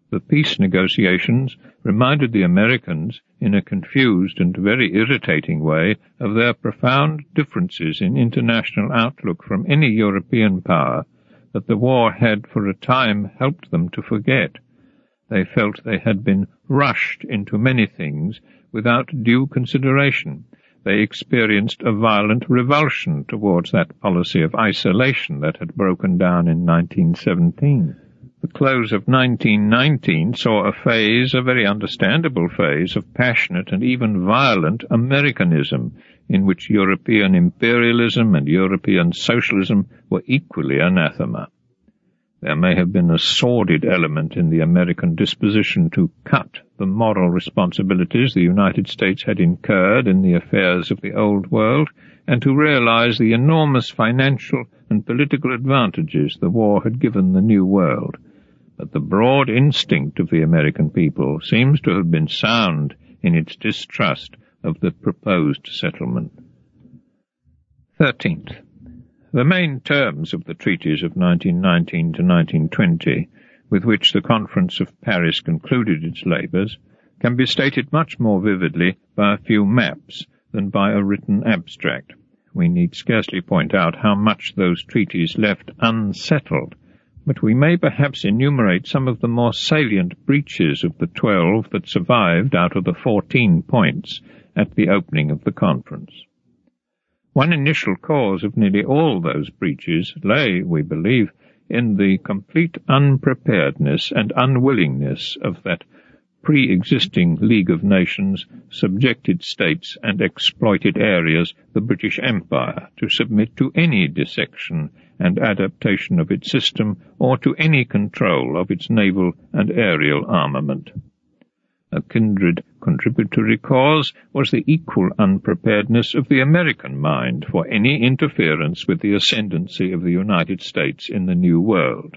The peace negotiations reminded the Americans, in a confused and very irritating way, of their profound differences in international outlook from any European power that the war had for a time helped them to forget. They felt they had been rushed into many things without due consideration. They experienced a violent revulsion towards that policy of isolation that had broken down in 1917. The close of 1919 saw a phase, a very understandable phase, of passionate and even violent Americanism, in which European imperialism and European socialism were equally anathema. There may have been a sordid element in the American disposition to cut the moral responsibilities the United States had incurred in the affairs of the Old World, and to realize the enormous financial and political advantages the war had given the New World. But the broad instinct of the American people seems to have been sound in its distrust of the proposed settlement. 13th. The main terms of the treaties of 1919 to 1920, with which the Conference of Paris concluded its labours, can be stated much more vividly by a few maps than by a written abstract. We need scarcely point out how much those treaties left unsettled, but we may perhaps enumerate some of the more salient breaches of the 12 that survived out of the 14 points at the opening of the conference. One initial cause of nearly all those breaches lay, we believe, in the complete unpreparedness and unwillingness of that pre-existing League of Nations, subjected states and exploited areas, the British Empire, to submit to any dissection and adaptation of its system, or to any control of its naval and aerial armament. A kindred contributory cause was the equal unpreparedness of the American mind for any interference with the ascendancy of the United States in the New World.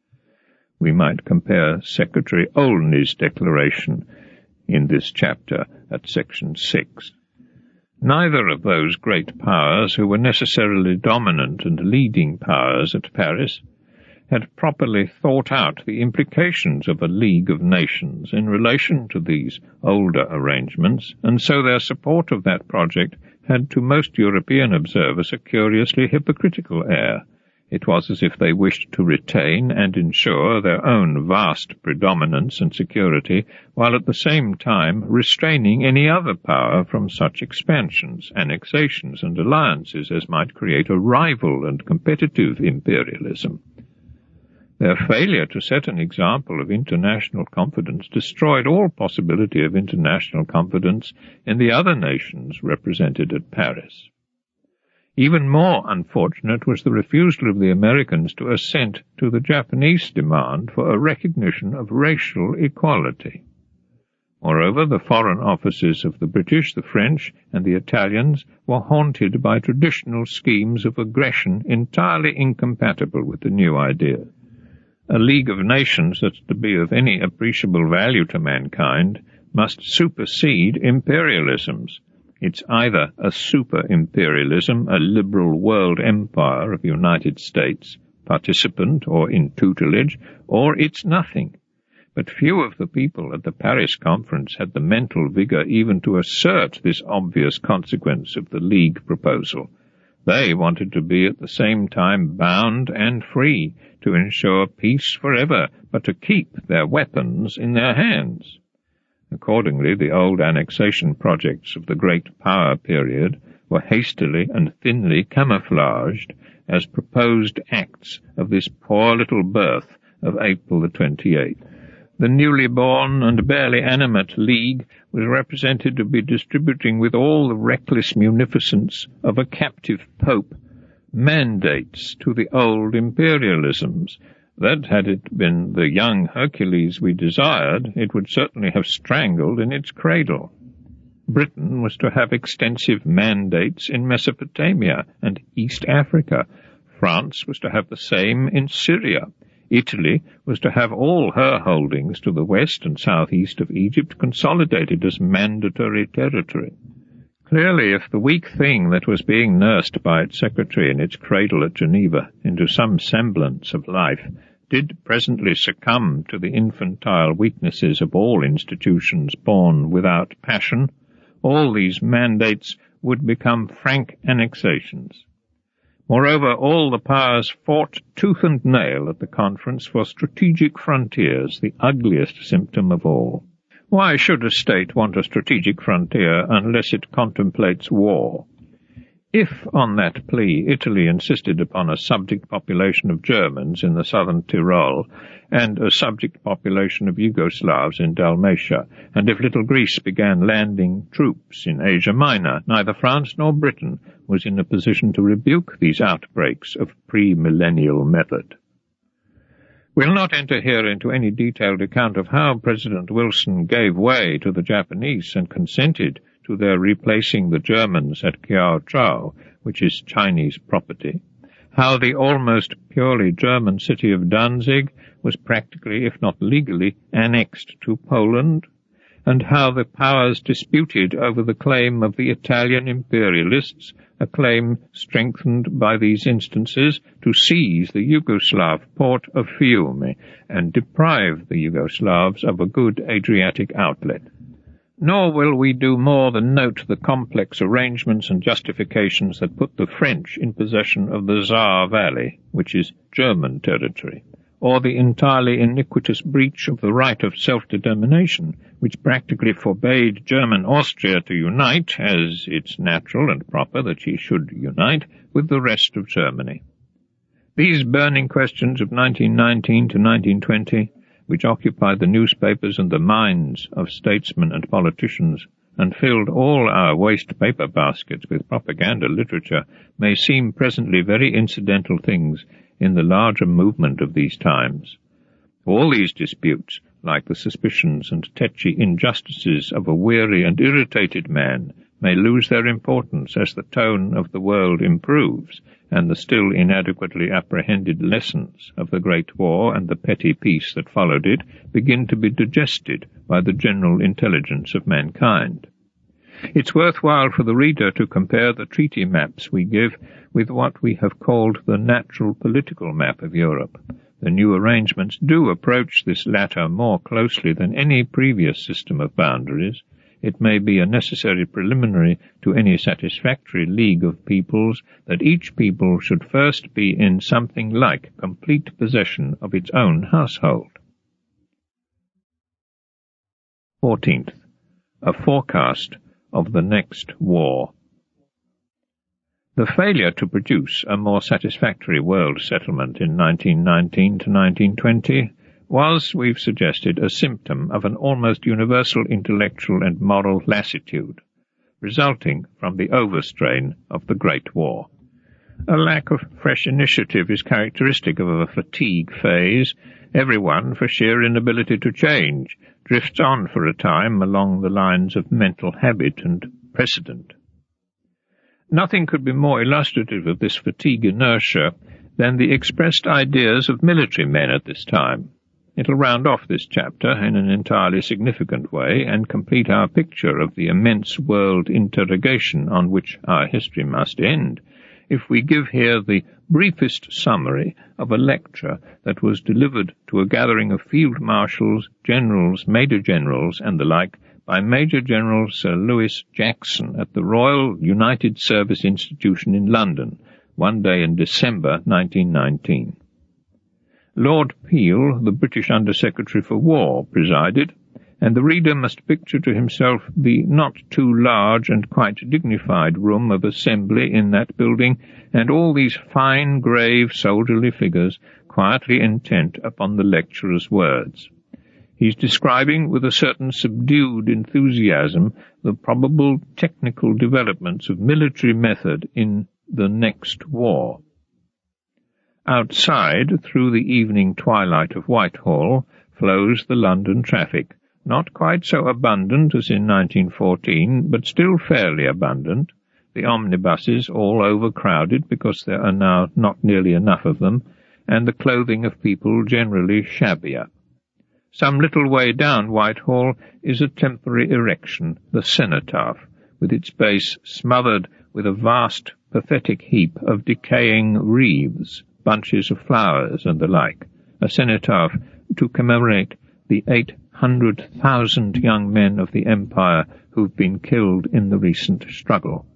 We might compare Secretary Olney's declaration in this chapter at section 6. Neither of those great powers, who were necessarily dominant and leading powers at Paris, had properly thought out the implications of a League of Nations in relation to these older arrangements, and so their support of that project had to most European observers a curiously hypocritical air. It was as if they wished to retain and ensure their own vast predominance and security, while at the same time restraining any other power from such expansions, annexations, and alliances as might create a rival and competitive imperialism. Their failure to set an example of international confidence destroyed all possibility of international confidence in the other nations represented at Paris. Even more unfortunate was the refusal of the Americans to assent to the Japanese demand for a recognition of racial equality. Moreover, the foreign offices of the British, the French, and the Italians were haunted by traditional schemes of aggression entirely incompatible with the new idea. A League of Nations that's to be of any appreciable value to mankind must supersede imperialisms. It's either a super-imperialism, a liberal world empire of United States, participant or in tutelage, or it's nothing. But few of the people at the Paris conference had the mental vigor even to assert this obvious consequence of the League proposal. They wanted to be at the same time bound and free, to ensure peace forever, but to keep their weapons in their hands. Accordingly, the old annexation projects of the great power period were hastily and thinly camouflaged as proposed acts of this poor little birth of April the 28th. The newly born and barely animate League was represented to be distributing with all the reckless munificence of a captive pope mandates to the old imperialisms, that, had it been the young Hercules we desired, it would certainly have strangled in its cradle. Britain was to have extensive mandates in Mesopotamia and East Africa. France was to have the same in Syria. Italy was to have all her holdings to the west and southeast of Egypt consolidated as mandatory territory. Clearly, if the weak thing that was being nursed by its secretary in its cradle at Geneva into some semblance of life did presently succumb to the infantile weaknesses of all institutions born without passion, all these mandates would become frank annexations. Moreover, all the powers fought tooth and nail at the conference for strategic frontiers, the ugliest symptom of all. Why should a state want a strategic frontier unless it contemplates war? If, on that plea, Italy insisted upon a subject population of Germans in the southern Tyrol and a subject population of Yugoslavs in Dalmatia, and if Little Greece began landing troops in Asia Minor, neither France nor Britain was in a position to rebuke these outbreaks of pre-millennial method. We'll not enter here into any detailed account of how President Wilson gave way to the Japanese and consented to their replacing the Germans at Kiao Chau, which is Chinese property, how the almost purely German city of Danzig was practically, if not legally, annexed to Poland, and how the powers disputed over the claim of the Italian imperialists, a claim strengthened by these instances, to seize the Yugoslav port of Fiume and deprive the Yugoslavs of a good Adriatic outlet. Nor will we do more than note the complex arrangements and justifications that put the French in possession of the Saar Valley, which is German territory, or the entirely iniquitous breach of the right of self-determination, which practically forbade German Austria to unite, as it's natural and proper that she should unite, with the rest of Germany. These burning questions of 1919 to 1920, which occupied the newspapers and the minds of statesmen and politicians, and filled all our waste paper baskets with propaganda literature, may seem presently very incidental things in the larger movement of these times. All these disputes, like the suspicions and tetchy injustices of a weary and irritated man, may lose their importance as the tone of the world improves, and the still inadequately apprehended lessons of the Great War and the petty peace that followed it begin to be digested by the general intelligence of mankind. It's worthwhile for the reader to compare the treaty maps we give with what we have called the natural political map of Europe. The new arrangements do approach this latter more closely than any previous system of boundaries. It may be a necessary preliminary to any satisfactory league of peoples that each people should first be in something like complete possession of its own household. 14th. A forecast of the next war. The failure to produce a more satisfactory world settlement in 1919 to 1920 was, we've suggested, a symptom of an almost universal intellectual and moral lassitude, resulting from the overstrain of the Great War. A lack of fresh initiative is characteristic of a fatigue phase. Everyone, for sheer inability to change, drifts on for a time along the lines of mental habit and precedent. Nothing could be more illustrative of this fatigue inertia than the expressed ideas of military men at this time. It'll round off this chapter in an entirely significant way and complete our picture of the immense world interrogation on which our history must end, if we give here the briefest summary of a lecture that was delivered to a gathering of field marshals, generals, major generals, and the like, by Major General Sir Lewis Jackson at the Royal United Service Institution in London, one day in December 1919. Lord Peel, the British Under-Secretary for War, presided, and the reader must picture to himself the not too large and quite dignified room of assembly in that building, and all these fine, grave, soldierly figures quietly intent upon the lecturer's words. He's describing with a certain subdued enthusiasm the probable technical developments of military method in the next war. Outside, through the evening twilight of Whitehall, flows the London traffic, not quite so abundant as in 1914, but still fairly abundant, the omnibuses all overcrowded because there are now not nearly enough of them, and the clothing of people generally shabbier. Some little way down Whitehall is a temporary erection, the cenotaph, with its base smothered with a vast, pathetic heap of decaying wreaths, bunches of flowers, and the like, a cenotaph to commemorate the 800,000 young men of the Empire who've been killed in the recent struggle.